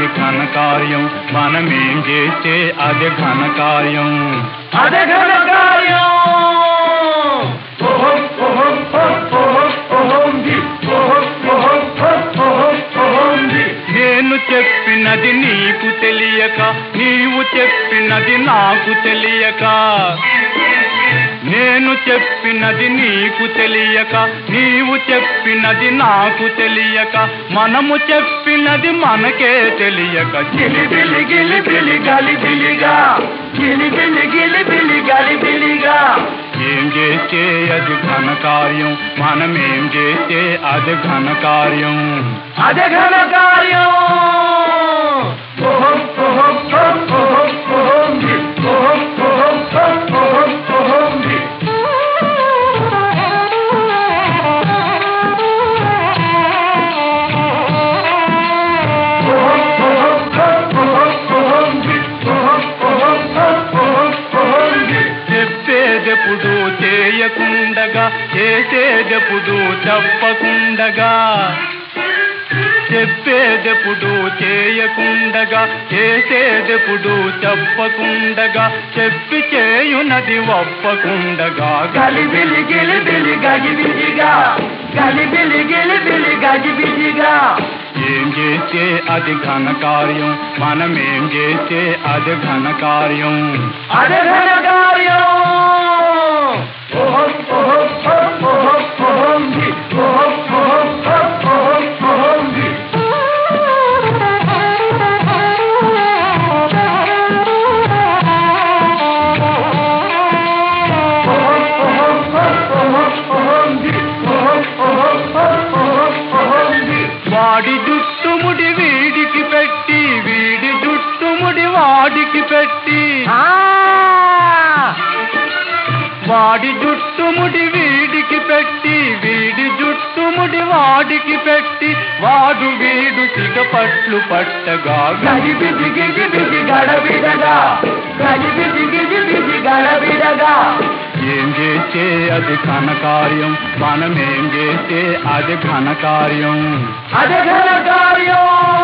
ఘనకార్యం, మనమేం చేస్తే అది ఘనకార్యం. అదే ఘనకార్యం. నేను చెప్పినది నీకు తెలియక, నీవు చెప్పినది నాకు తెలియక. నేను చెప్పినది నీకు తెలియక, నీవు చెప్పినది నాకు తెలియక, మనము చెప్పినది మనకే తెలియక. గిలిబిలి గిలిబిలి గలిబిలిగా, గిలిబిలి గిలిబిలి గలిబిలిగా. ఏం చేస్తే అది ఘనకార్యం, మనమేం చేస్తే అది ఘనకార్యం. అదే ఘనకార్యం. చెప్పేదెప్పుడు చేయకుండగా, చేసేదెప్పుడు చెప్పకుండగా. చెప్పేదెప్పుడు చేయకుండగా, చేసేదెప్పుడు చెప్పకుండగా, చెప్పి చేయునది ఒప్పకుండగా. గలిబిలి గిలిబిలి గజిబిజిగా, గలిబిలి గిలిబిలి గజిబిజిగా. ఏం చేస్తే అది ఘనకార్యం, మనమేం చేస్తే అది ఘనకార్యం. అదే ఘనకార్యం. వాడి జుట్టుముడి వీడికి పెట్టి, వీడి జుట్టుముడి వాడికి పెట్టి. వాడి జుట్టుముడి వీడికి పెట్టి, వీడి జుట్టుముడి వాడికి పెట్టి, వాడు వీడు సిగపట్లు పట్టగా. గజిబిజి గిజిబిజి గడబిడగా, గజిబిజి గిజిబిజి గడబిడగా. ఏం చేస్తే అది ఘనకార్యం, మనమేం చేస్తే అది ఘనకార్యం. అదే ఘనకార్యం.